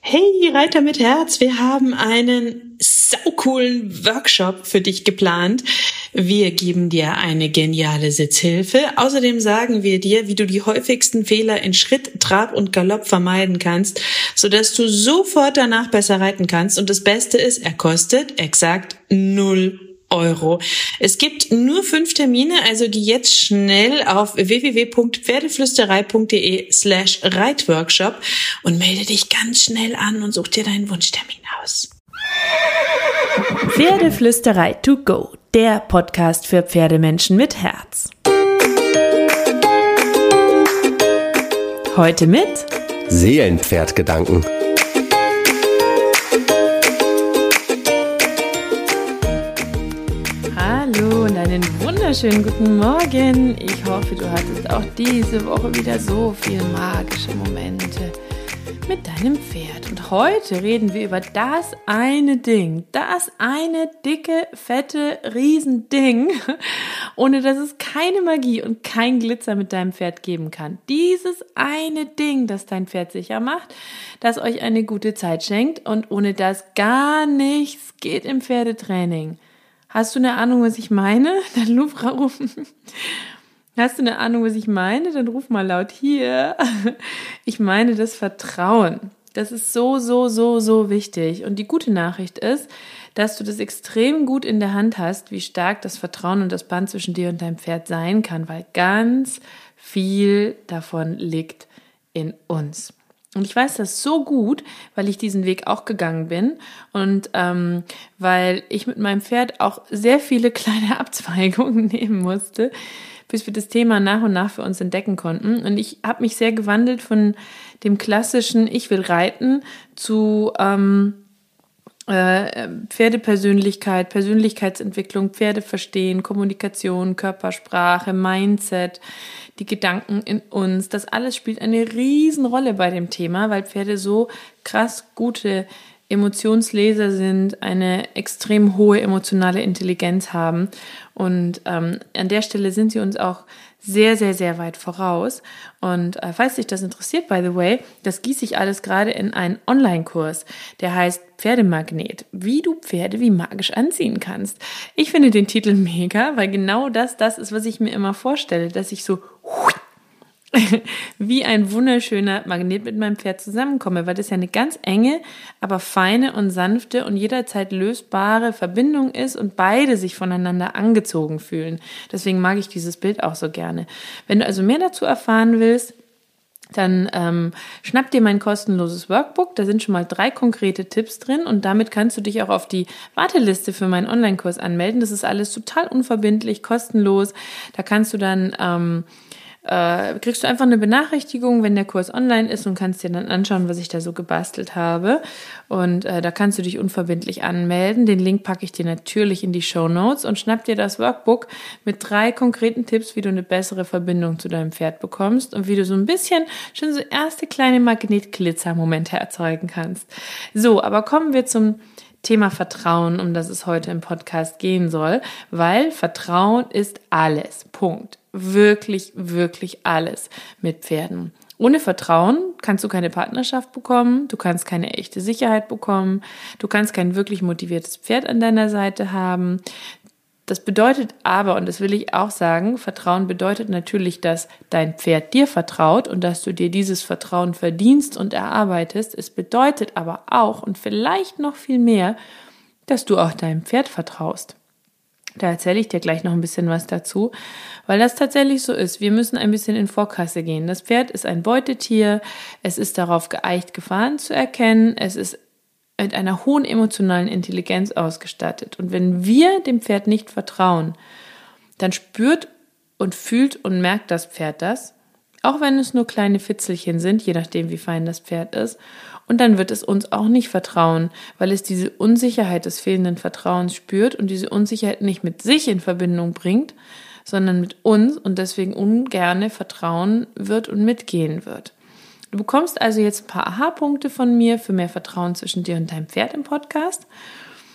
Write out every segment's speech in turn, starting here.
Hey Reiter mit Herz, wir haben einen saucoolen Workshop für dich geplant. Wir geben dir eine geniale Sitzhilfe. Außerdem sagen wir dir, wie du die häufigsten Fehler in Schritt, Trab und Galopp vermeiden kannst, sodass du sofort danach besser reiten kannst. Und das Beste ist, er kostet exakt 0 Euro. Es gibt nur 5 Termine, also geh jetzt schnell auf www.pferdeflüsterei.de/Reitworkshop und melde dich ganz schnell an und such dir deinen Wunschtermin aus. Pferdeflüsterei to go, der Podcast für Pferdemenschen mit Herz. Heute mit Seelenpferdgedanken. Hallo und einen wunderschönen guten Morgen. Ich hoffe, du hattest auch diese Woche wieder so viele magische Momente mit deinem Pferd. Und heute reden wir über das eine Ding, das eine dicke, fette Riesending, ohne dass es keine Magie und kein Glitzer mit deinem Pferd geben kann. Dieses eine Ding, das dein Pferd sicher macht, das euch eine gute Zeit schenkt und ohne das gar nichts geht im Pferdetraining. Hast du eine Ahnung, was ich meine? Dann rufen. Hast du eine Ahnung, was ich meine? Dann ruf mal laut hier. Ich meine das Vertrauen. Das ist so wichtig. Und die gute Nachricht ist, dass du das extrem gut in der Hand hast, wie stark das Vertrauen und das Band zwischen dir und deinem Pferd sein kann, weil ganz viel davon liegt in uns. Und ich weiß das so gut, weil ich diesen Weg auch gegangen bin und weil ich mit meinem Pferd auch sehr viele kleine Abzweigungen nehmen musste, bis wir das Thema nach und nach für uns entdecken konnten. Und ich habe mich sehr gewandelt von dem klassischen Ich will reiten zu Pferdepersönlichkeit, Persönlichkeitsentwicklung, Pferde verstehen, Kommunikation, Körpersprache, Mindset, die Gedanken in uns. Das alles spielt eine Riesenrolle bei dem Thema, weil Pferde so krass gute Emotionsleser sind, eine extrem hohe emotionale Intelligenz haben und an der Stelle sind sie uns auch sehr weit voraus. Und falls dich das interessiert, by the way, das gieße ich alles gerade in einen Online-Kurs, der heißt Pferdemagnet, wie du Pferde wie magisch anziehen kannst. Ich finde den Titel mega, weil genau das ist, was ich mir immer vorstelle, dass ich so wie ein wunderschöner Magnet mit meinem Pferd zusammenkomme, weil das ja eine ganz enge, aber feine und sanfte und jederzeit lösbare Verbindung ist und beide sich voneinander angezogen fühlen. Deswegen mag ich dieses Bild auch so gerne. Wenn du also mehr dazu erfahren willst, dann schnapp dir mein kostenloses Workbook, da sind schon mal 3 konkrete Tipps drin und damit kannst du dich auch auf die Warteliste für meinen Online-Kurs anmelden. Das ist alles total unverbindlich, kostenlos. Da kannst du dann kriegst du einfach eine Benachrichtigung, wenn der Kurs online ist und kannst dir dann anschauen, was ich da so gebastelt habe. Und da kannst du dich unverbindlich anmelden. Den Link packe ich dir natürlich in die Shownotes und schnapp dir das Workbook mit 3 konkreten Tipps, wie du eine bessere Verbindung zu deinem Pferd bekommst und wie du so ein bisschen schon so erste kleine Magnetglitzer-Momente erzeugen kannst. So, aber kommen wir zum Thema Vertrauen, um das es heute im Podcast gehen soll, weil Vertrauen ist alles. Punkt. Wirklich alles mit Pferden. Ohne Vertrauen kannst du keine Partnerschaft bekommen, du kannst keine echte Sicherheit bekommen, du kannst kein wirklich motiviertes Pferd an deiner Seite haben. Das bedeutet aber, und das will ich auch sagen, Vertrauen bedeutet natürlich, dass dein Pferd dir vertraut und dass du dir dieses Vertrauen verdienst und erarbeitest. Es bedeutet aber auch und vielleicht noch viel mehr, dass du auch deinem Pferd vertraust. Da erzähle ich dir gleich noch ein bisschen was dazu, weil das tatsächlich so ist. Wir müssen ein bisschen in Vorkasse gehen. Das Pferd ist ein Beutetier, es ist darauf geeicht, Gefahren zu erkennen, es ist mit einer hohen emotionalen Intelligenz ausgestattet. Und wenn wir dem Pferd nicht vertrauen, dann spürt und fühlt und merkt das Pferd das, auch wenn es nur kleine Fitzelchen sind, je nachdem wie fein das Pferd ist. Und dann wird es uns auch nicht vertrauen, weil es diese Unsicherheit des fehlenden Vertrauens spürt und diese Unsicherheit nicht mit sich in Verbindung bringt, sondern mit uns und deswegen ungerne vertrauen wird und mitgehen wird. Du bekommst also jetzt ein paar Aha-Punkte von mir für mehr Vertrauen zwischen dir und deinem Pferd im Podcast.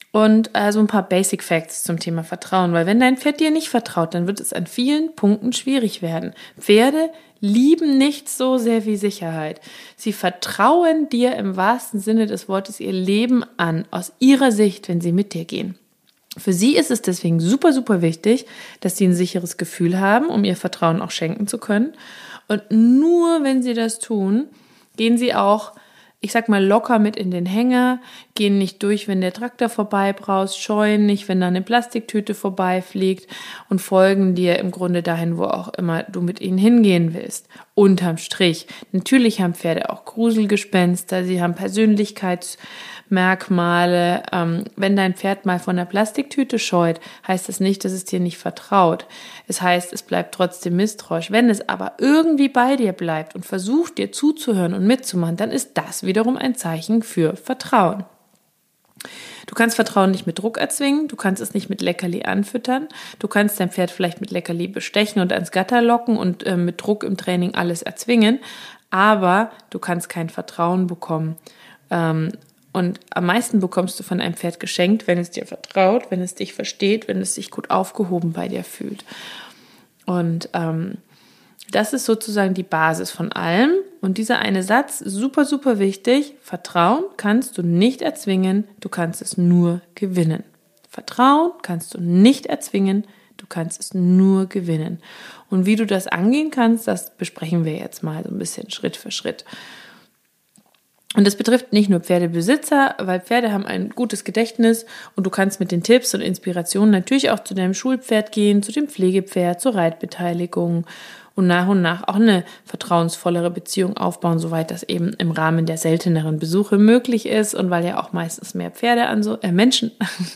Und also ein paar Basic Facts zum Thema Vertrauen, weil wenn dein Pferd dir nicht vertraut, dann wird es an vielen Punkten schwierig werden. Pferde lieben nichts so sehr wie Sicherheit. Sie vertrauen dir im wahrsten Sinne des Wortes ihr Leben an, aus ihrer Sicht, wenn sie mit dir gehen. Für sie ist es deswegen super, super wichtig, dass sie ein sicheres Gefühl haben, um ihr Vertrauen auch schenken zu können. Und nur wenn sie das tun, gehen sie auch, ich sag mal, locker mit in den Hänger, gehen nicht durch, wenn der Traktor vorbeibraust, scheuen nicht, wenn da eine Plastiktüte vorbeifliegt und folgen dir im Grunde dahin, wo auch immer du mit ihnen hingehen willst. Unterm Strich. Natürlich haben Pferde auch Gruselgespenster, sie haben Persönlichkeitsmerkmale. Wenn dein Pferd mal von der Plastiktüte scheut, heißt das nicht, dass es dir nicht vertraut. Es heißt, es bleibt trotzdem misstrauisch. Wenn es aber irgendwie bei dir bleibt und versucht, dir zuzuhören und mitzumachen, dann ist das wiederum ein Zeichen für Vertrauen. Du kannst Vertrauen nicht mit Druck erzwingen, du kannst es nicht mit Leckerli anfüttern, du kannst dein Pferd vielleicht mit Leckerli bestechen und ans Gatter locken und mit Druck im Training alles erzwingen, aber du kannst kein Vertrauen bekommen. Und am meisten bekommst du von einem Pferd geschenkt, wenn es dir vertraut, wenn es dich versteht, wenn es sich gut aufgehoben bei dir fühlt. Und das ist sozusagen die Basis von allem. Und dieser eine Satz, super, super wichtig. Vertrauen kannst du nicht erzwingen, du kannst es nur gewinnen. Vertrauen kannst du nicht erzwingen, du kannst es nur gewinnen. Und wie du das angehen kannst, das besprechen wir jetzt mal so ein bisschen Schritt für Schritt. Und das betrifft nicht nur Pferdebesitzer, weil Pferde haben ein gutes Gedächtnis und du kannst mit den Tipps und Inspirationen natürlich auch zu deinem Schulpferd gehen, zu dem Pflegepferd, zur Reitbeteiligung und nach auch eine vertrauensvollere Beziehung aufbauen, soweit das eben im Rahmen der selteneren Besuche möglich ist und weil ja auch meistens mehr Pferde Menschen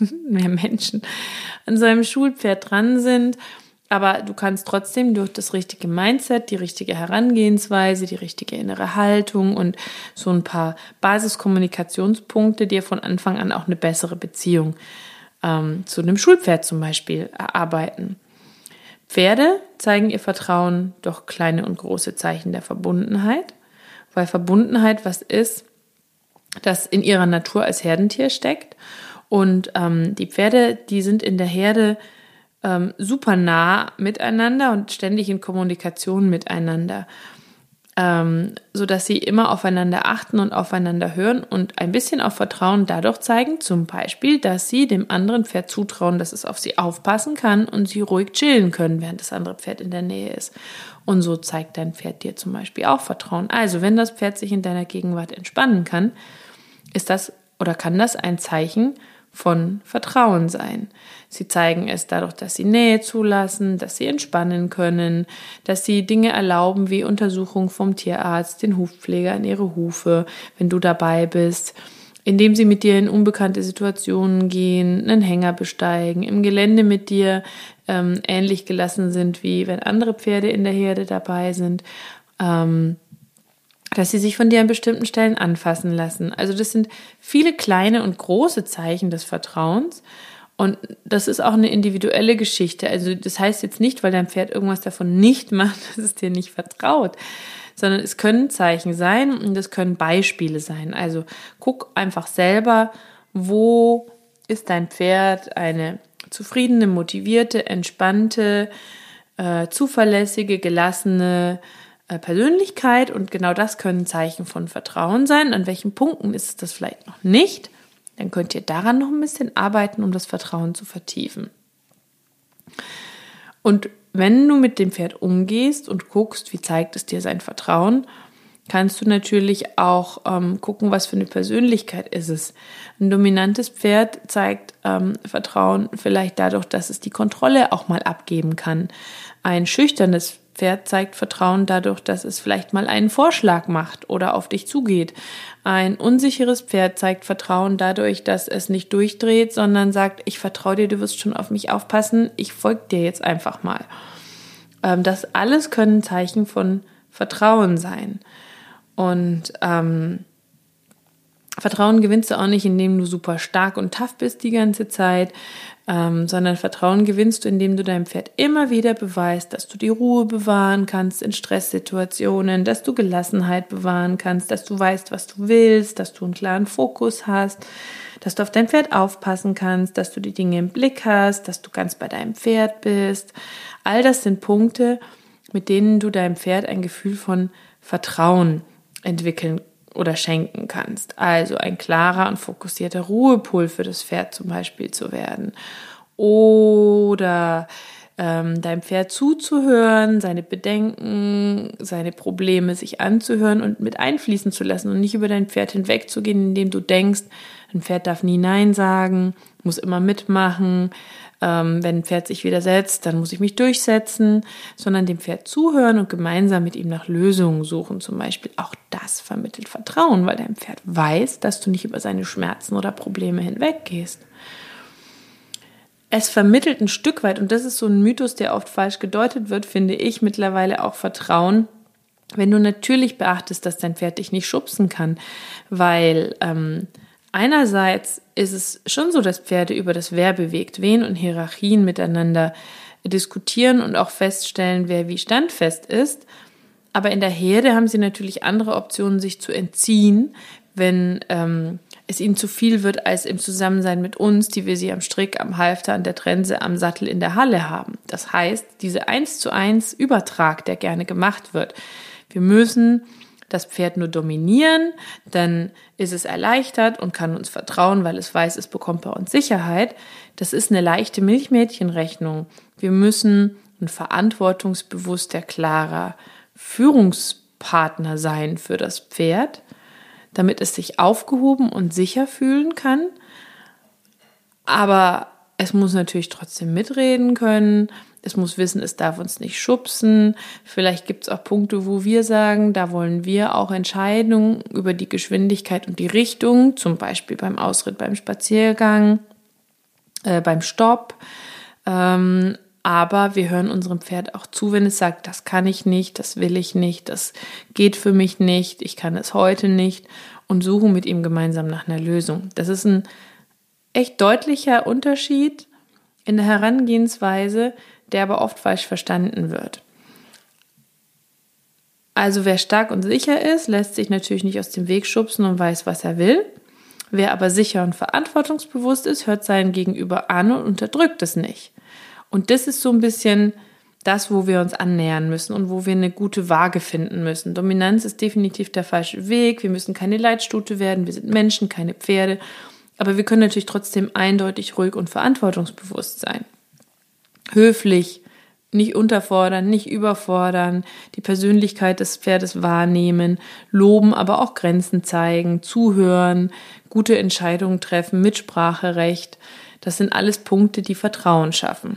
an so einem Schulpferd dran sind. Aber du kannst trotzdem durch das richtige Mindset, die richtige Herangehensweise, die richtige innere Haltung und so ein paar Basiskommunikationspunkte dir von Anfang an auch eine bessere Beziehung zu einem Schulpferd zum Beispiel erarbeiten. Pferde zeigen ihr Vertrauen durch kleine und große Zeichen der Verbundenheit, weil Verbundenheit was ist, das in ihrer Natur als Herdentier steckt. Und die Pferde, die sind in der Herde super nah miteinander und ständig in Kommunikation miteinander, sodass sie immer aufeinander achten und aufeinander hören und ein bisschen auch Vertrauen dadurch zeigen, zum Beispiel, dass sie dem anderen Pferd zutrauen, dass es auf sie aufpassen kann und sie ruhig chillen können, während das andere Pferd in der Nähe ist. Und so zeigt dein Pferd dir zum Beispiel auch Vertrauen. Also, wenn das Pferd sich in deiner Gegenwart entspannen kann, ist das oder kann das ein Zeichen von Vertrauen sein. Sie zeigen es dadurch, dass sie Nähe zulassen, dass sie entspannen können, dass sie Dinge erlauben wie Untersuchung vom Tierarzt, den Hufpfleger an ihre Hufe, wenn du dabei bist, indem sie mit dir in unbekannte Situationen gehen, einen Hänger besteigen, im Gelände mit dir ähnlich gelassen sind, wie wenn andere Pferde in der Herde dabei sind, dass sie sich von dir an bestimmten Stellen anfassen lassen. Also das sind viele kleine und große Zeichen des Vertrauens und das ist auch eine individuelle Geschichte. Also das heißt jetzt nicht, weil dein Pferd irgendwas davon nicht macht, dass es dir nicht vertraut, sondern es können Zeichen sein und es können Beispiele sein. Also guck einfach selber, wo ist dein Pferd eine zufriedene, motivierte, entspannte, zuverlässige, gelassene Persönlichkeit und genau das können Zeichen von Vertrauen sein. An welchen Punkten ist es das vielleicht noch nicht? Dann könnt ihr daran noch ein bisschen arbeiten, um das Vertrauen zu vertiefen. Und wenn du mit dem Pferd umgehst und guckst, wie zeigt es dir sein Vertrauen, kannst du natürlich auch gucken, was für eine Persönlichkeit ist es. Ein dominantes Pferd zeigt Vertrauen vielleicht dadurch, dass es die Kontrolle auch mal abgeben kann. Ein schüchternes Pferd zeigt Vertrauen dadurch, dass es vielleicht mal einen Vorschlag macht oder auf dich zugeht. Ein unsicheres Pferd zeigt Vertrauen dadurch, dass es nicht durchdreht, sondern sagt, ich vertraue dir, du wirst schon auf mich aufpassen, ich folge dir jetzt einfach mal. Das alles können Zeichen von Vertrauen sein. Und Vertrauen gewinnst du auch nicht, indem du super stark und tough bist die ganze Zeit, sondern Vertrauen gewinnst du, indem du deinem Pferd immer wieder beweist, dass du die Ruhe bewahren kannst in Stresssituationen, dass du Gelassenheit bewahren kannst, dass du weißt, was du willst, dass du einen klaren Fokus hast, dass du auf dein Pferd aufpassen kannst, dass du die Dinge im Blick hast, dass du ganz bei deinem Pferd bist. All das sind Punkte, mit denen du deinem Pferd ein Gefühl von Vertrauen entwickeln oder schenken kannst. Also ein klarer und fokussierter Ruhepol für das Pferd zum Beispiel zu werden. Oder deinem Pferd zuzuhören, seine Bedenken, seine Probleme sich anzuhören und mit einfließen zu lassen und nicht über dein Pferd hinwegzugehen, indem du denkst, ein Pferd darf nie Nein sagen, muss immer mitmachen, wenn ein Pferd sich widersetzt, dann muss ich mich durchsetzen, sondern dem Pferd zuhören und gemeinsam mit ihm nach Lösungen suchen zum Beispiel. Auch das vermittelt Vertrauen, weil dein Pferd weiß, dass du nicht über seine Schmerzen oder Probleme hinweggehst. Es vermittelt ein Stück weit, und das ist so ein Mythos, der oft falsch gedeutet wird, finde ich mittlerweile auch Vertrauen, wenn du natürlich beachtest, dass dein Pferd dich nicht schubsen kann, weil einerseits ist es schon so, dass Pferde über das Wer bewegt wen und Hierarchien miteinander diskutieren und auch feststellen, wer wie standfest ist. Aber in der Herde haben sie natürlich andere Optionen, sich zu entziehen, wenn es ihnen zu viel wird, als im Zusammensein mit uns, die wir sie am Strick, am Halfter, an der Trense, am Sattel, in der Halle haben. Das heißt, diese 1:1 Übertrag, der gerne gemacht wird. Wir müssen das Pferd nur dominieren, dann ist es erleichtert und kann uns vertrauen, weil es weiß, es bekommt bei uns Sicherheit. Das ist eine leichte Milchmädchenrechnung. Wir müssen ein verantwortungsbewusster, klarer Führungspartner sein für das Pferd, damit es sich aufgehoben und sicher fühlen kann. Aber es muss natürlich trotzdem mitreden können. Es muss wissen, es darf uns nicht schubsen. Vielleicht gibt es auch Punkte, wo wir sagen, da wollen wir auch Entscheidungen über die Geschwindigkeit und die Richtung, zum Beispiel beim Ausritt, beim Spaziergang, beim Stopp. Aber wir hören unserem Pferd auch zu, wenn es sagt, das kann ich nicht, das will ich nicht, das geht für mich nicht, ich kann es heute nicht, und suchen mit ihm gemeinsam nach einer Lösung. Das ist ein echt deutlicher Unterschied in der Herangehensweise, der aber oft falsch verstanden wird. Also wer stark und sicher ist, lässt sich natürlich nicht aus dem Weg schubsen und weiß, was er will. Wer aber sicher und verantwortungsbewusst ist, hört seinen Gegenüber an und unterdrückt es nicht. Und das ist so ein bisschen das, wo wir uns annähern müssen und wo wir eine gute Waage finden müssen. Dominanz ist definitiv der falsche Weg. Wir müssen keine Leitstute werden. Wir sind Menschen, keine Pferde. Aber wir können natürlich trotzdem eindeutig ruhig und verantwortungsbewusst sein. Höflich, nicht unterfordern, nicht überfordern, die Persönlichkeit des Pferdes wahrnehmen, loben, aber auch Grenzen zeigen, zuhören, gute Entscheidungen treffen, Mitspracherecht. Das sind alles Punkte, die Vertrauen schaffen.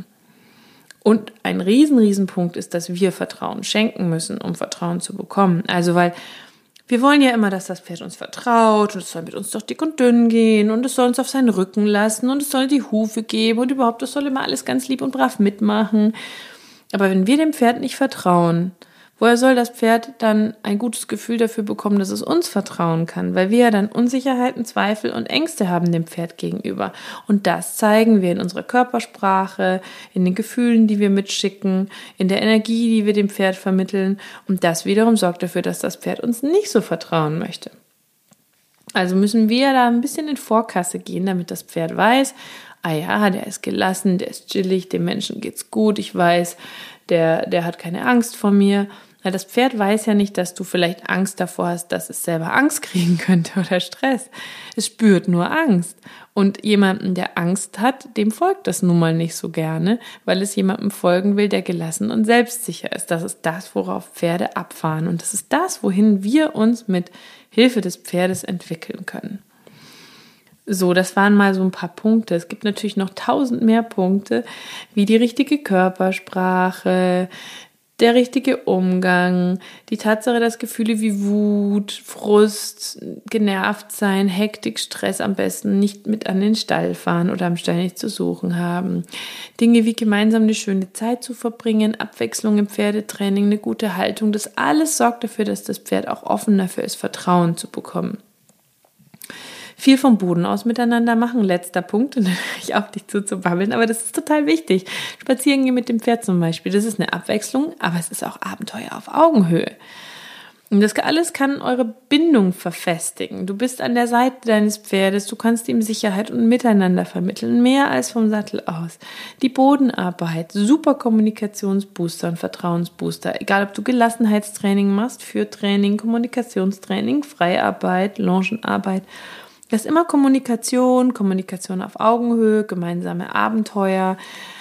Und ein Riesenpunkt ist, dass wir Vertrauen schenken müssen, um Vertrauen zu bekommen. Also weil wir wollen ja immer, dass das Pferd uns vertraut und es soll mit uns durch dick und dünn gehen und es soll uns auf seinen Rücken lassen und es soll die Hufe geben und überhaupt, es soll immer alles ganz lieb und brav mitmachen. Aber wenn wir dem Pferd nicht vertrauen, woher soll das Pferd dann ein gutes Gefühl dafür bekommen, dass es uns vertrauen kann? Weil wir ja dann Unsicherheiten, Zweifel und Ängste haben dem Pferd gegenüber. Und das zeigen wir in unserer Körpersprache, in den Gefühlen, die wir mitschicken, in der Energie, die wir dem Pferd vermitteln. Und das wiederum sorgt dafür, dass das Pferd uns nicht so vertrauen möchte. Also müssen wir da ein bisschen in Vorkasse gehen, damit das Pferd weiß, ah ja, der ist gelassen, der ist chillig, dem Menschen geht's gut, ich weiß, der hat keine Angst vor mir. Weil das Pferd weiß ja nicht, dass du vielleicht Angst davor hast, dass es selber Angst kriegen könnte oder Stress. Es spürt nur Angst. Und jemandem, der Angst hat, dem folgt das nun mal nicht so gerne, weil es jemandem folgen will, der gelassen und selbstsicher ist. Das ist das, worauf Pferde abfahren. Und das ist das, wohin wir uns mit Hilfe des Pferdes entwickeln können. So, das waren mal so ein paar Punkte. Es gibt natürlich noch 1000 mehr Punkte, wie die richtige Körpersprache, der richtige Umgang, die Tatsache, dass Gefühle wie Wut, Frust, genervt sein, Hektik, Stress am besten nicht mit an den Stall fahren oder am Stall nicht zu suchen haben. Dinge wie gemeinsam eine schöne Zeit zu verbringen, Abwechslung im Pferdetraining, eine gute Haltung, das alles sorgt dafür, dass das Pferd auch offen dafür ist, Vertrauen zu bekommen. viel vom Boden aus miteinander machen. Letzter Punkt, und dann höre ich auf, dich zuzubabbeln, aber das ist total wichtig. Spazieren gehen mit dem Pferd zum Beispiel, das ist eine Abwechslung, aber es ist auch Abenteuer auf Augenhöhe. Und das alles kann eure Bindung verfestigen. Du bist an der Seite deines Pferdes, du kannst ihm Sicherheit und Miteinander vermitteln, mehr als vom Sattel aus. Die Bodenarbeit, super Kommunikationsbooster und Vertrauensbooster, egal ob du Gelassenheitstraining machst, Führtraining, Kommunikationstraining, Freiarbeit, Longenarbeit. Das ist immer Kommunikation auf Augenhöhe, gemeinsame Abenteuer,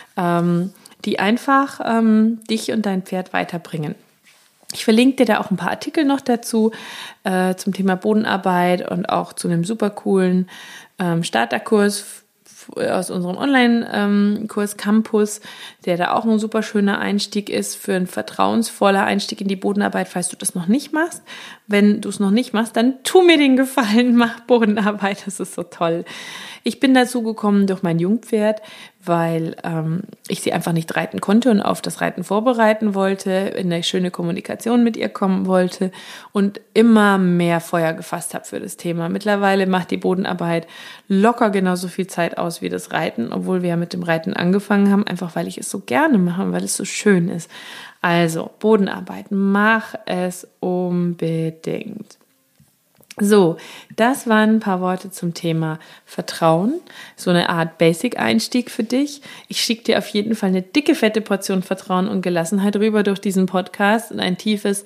die einfach dich und dein Pferd weiterbringen. Ich verlinke dir da auch ein paar Artikel noch dazu zum Thema Bodenarbeit und auch zu einem super coolen Starterkurs aus unserem Online-Kurs Campus, der da auch ein super schöner Einstieg ist für ein vertrauensvoller Einstieg in die Bodenarbeit, falls du das noch nicht machst. Wenn du es noch nicht machst, dann tu mir den Gefallen, mach Bodenarbeit, das ist so toll. Ich bin dazu gekommen durch mein Jungpferd, weil ich sie einfach nicht reiten konnte und auf das Reiten vorbereiten wollte, in eine schöne Kommunikation mit ihr kommen wollte und immer mehr Feuer gefasst habe für das Thema. Mittlerweile macht die Bodenarbeit locker genauso viel Zeit aus wie das Reiten, obwohl wir ja mit dem Reiten angefangen haben, einfach weil ich es so gerne mache und weil es so schön ist. Also, Bodenarbeit, mach es unbedingt. So, das waren ein paar Worte zum Thema Vertrauen, so eine Art Basic-Einstieg für dich. Ich schicke dir auf jeden Fall eine dicke, fette Portion Vertrauen und Gelassenheit rüber durch diesen Podcast und ein tiefes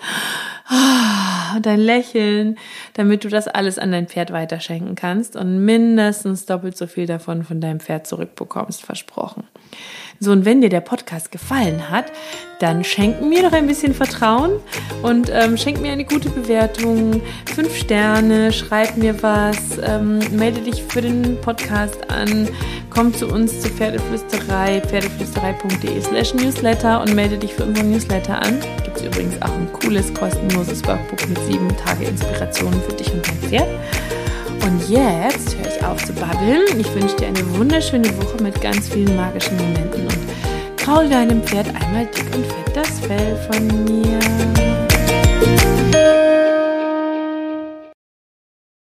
und ein Lächeln, damit du das alles an dein Pferd weiterschenken kannst und mindestens doppelt so viel davon von deinem Pferd zurückbekommst, versprochen. So, und wenn dir der Podcast gefallen hat, dann schenk mir doch ein bisschen Vertrauen und schenk mir eine gute Bewertung, 5 Sterne, schreib mir was, melde dich für den Podcast an, komm zu uns zur Pferdeflüsterei, pferdeflüsterei.de/Newsletter und melde dich für unseren Newsletter an. Gibt es übrigens auch ein cooles, kostenloses Workbook mit 7 Tage Inspirationen für dich und dein Pferd. Und jetzt höre ich auf zu babbeln. Ich wünsche dir eine wunderschöne Woche mit ganz vielen magischen Momenten und kraul deinem Pferd einmal dick und fett das Fell von mir.